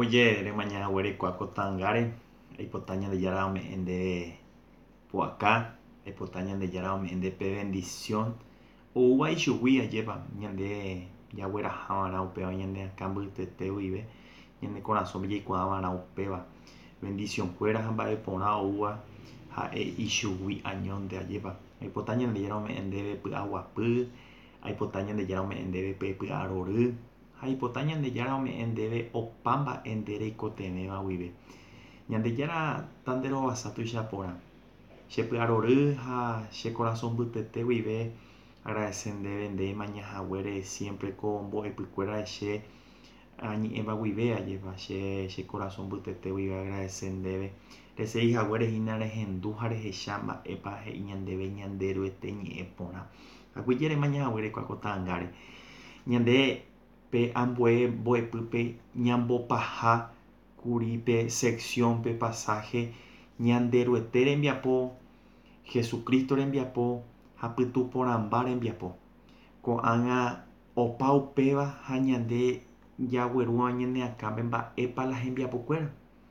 Oye, de mañana huele cuaco tangare, hay potaña de yara me ende por acá, hay potaña de yara me ende pe bendición. O guay shuwi a lleva, ñande ya huera jamana upeba, ñande acá te vive, ñande corazón me cuadra na upeba. Bendición fuera jamba de pona uva, ha e shuwi añón de lleva. Hay potaña de yara me ende pe agua pu, hay potaña de yara me ende pe aroru. Hay potaña de yara me endebe opamba endere cotemeba vive. Ñande yara tandero basatu chapora. Che aroru ha che corazón butete vive. Agradecende vende mañana huere siempre con bo epicuera che añi eva vive lleva che corazón butete vive agradecende. Rese hija huere hinare hendujare he chamba epa he ñandebe ñandero eteñi epona. Aguillere mañana huere cuacotangare. Ñande pe ambue boepype ñambopaha kuripe sección pe pasaje ñanderuete rembiapo Jesucristo rembiapo hapytu porãmba rembiapo ko'ág̃a opa upéva ha ñande jaguerũva ñaneakãme mba'épa la hembiapokuéra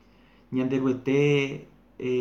ñanderuete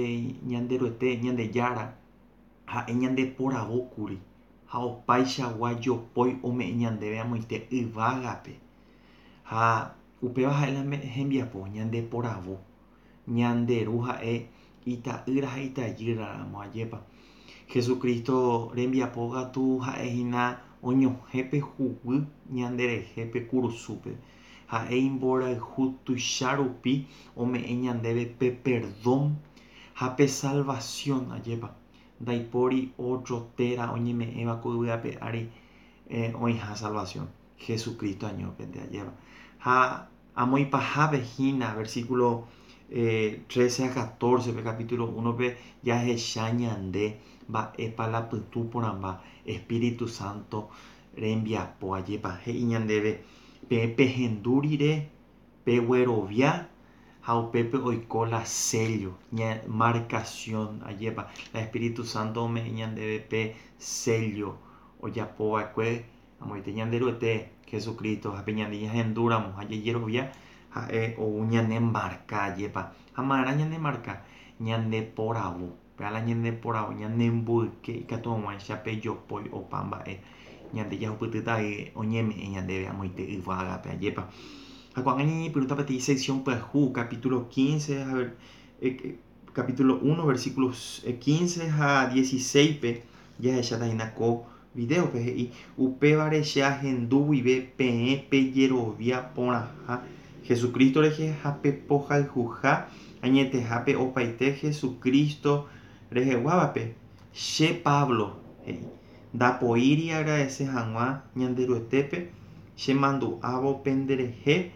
ñandejára ha'e ñande poravókuri ha opaichagua jopói ome'ẽ ñandéve amoite yvágape ha upéva ha'e la hembiapo ñande poravo ñanderu ha'e ita'ýra ha itajýraramo ajépa Jesucristo rembiapo gatu ha'ehína oñohẽpe huguy ñanderehépe kurusúpe ha'e imborayhu tuicha rupi ome'ẽ ñandéve pe perdón ha pe salvación ajépa ndaipóri otro térã oñeme'ẽva ku yvyrape ári oĩha salvación Jesucristo añópente ajéva ha amoipahápe hína versículo 13 a 14 pe capítulo 1 pe jahecha ñande mba'épa la pytu porãmba Espíritu Santo rembiapo ajépa he'i ñandéve pehendu rire peguerovia ha upépe oiko la sello marcación ajépa la Espíritu Santo ome'ẽ ñandéve pe sello ojapova'ekue amoite ñanderuete Jesucristo ha pe ñande ñahendúramo ha jejerovia ha'e ou ñane marca ajépa ha marã ñane marca ñande poravo pe'ala ñande poravo ñane mboyke ikatu hag̃uáicha pe jopói opa mba'e ñande jahupytýtavai oñeme'ẽ ñandéve amoite yvágape ajépa ha ko'ág̃a ñañepyrũta peteĩ sección pyahu capítulo 15 a ver, capítulo 1 versículos 15 a 16 pe jahechatahína ko video pe he'i upévare che ahendu guive peẽ pejerovia porãha Jesucristo rehe ha pepohayhuha añetehápe opaite Jesucristo reheguávape che Pablo he'i ndapoíri agradece hag̃ua ñanderuetépe chemandu'ávo penderehe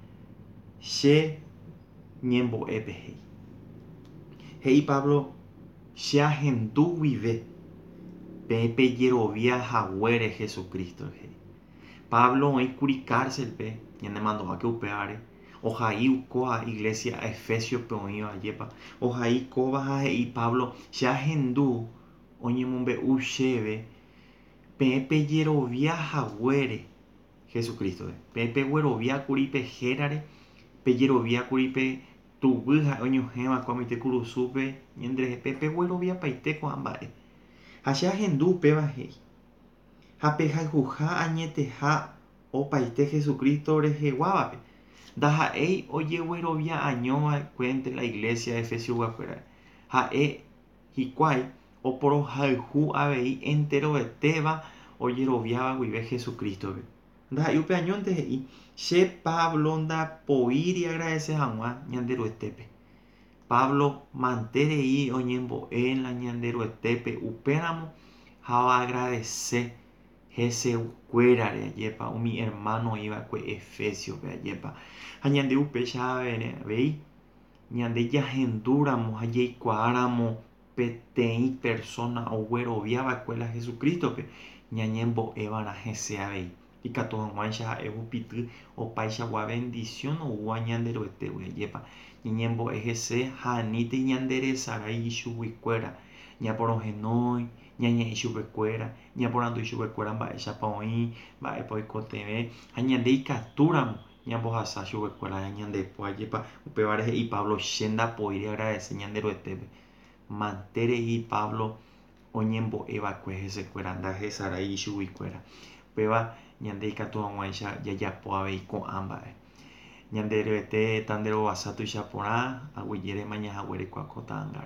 che ñembo'épe he'i Pablo che ahendu guive peẽ pejerovia haguére Jesucristo he'i Pablo oĩkuri cárcelpe ñanemandu'áke upévare ohai kóva iglesia Efesio pe oĩva ajépa ohai kóva ha he'i Pablo che ahendu oñemombe'u chéve peẽ pejerovia haguére Jesucristo peẽ pegueroviákuri pe hérare pejeroviákuri pe tuvy ha oñohẽva amoite kurusúpe ñanderehe pegueroviapaite ko'ã mba'e ha che ahendu upéva he'i ha pehayhuha añeteha opaite Jesucristo reheguávape ndaha'éi ojeguerovia añova'ekue entre la iglesia Efesioguakuéra ha'e hikuái oporohayhu avei enterovetéva ojeroviáva guive Jesucristope ndaha'éi upe añónte he'i che Pablo ndapoíri agradece hag̃ua ñanderuetépe Pablo mantérei oñembo'e la ñanderuetépe upéramo ha agradece hesekuérare ajépa umi hermano iva'ekue Efesiope ajépa ha ñande upéicha avei ñande jahendúramo ha jaikuaáramo peteĩ persona ogueroviava'ekue la Jesucristope ñañembo'évarã hese avei ikatu hag̃uáicha ha'e hupyty opaichagua bendición oúva ñanderuetégui ajépa ñañembo'e hese ha aníntei ñanderesarái ichuguikuéra ñaporohenói ñañe'ẽ chupekuéra ñaporandúi chupekuéra mba'éichapa oĩ mba'épa oikotevẽ ha ñande ikatúramo ñambohasa chuvekuéra ñandepuajepa upévare he'i Pablo chénda poire agradece ñandero'etépe mantérei Pablo oñembo'evakue hesekuéra ndahesarái ichuguikuéra upéva ñande ikatu hag̃uáicha jajapo avei ko'ã mba'e ñande ryvete tanderovasa tuicha porã aguyjérema ñahague reiko akotãngáre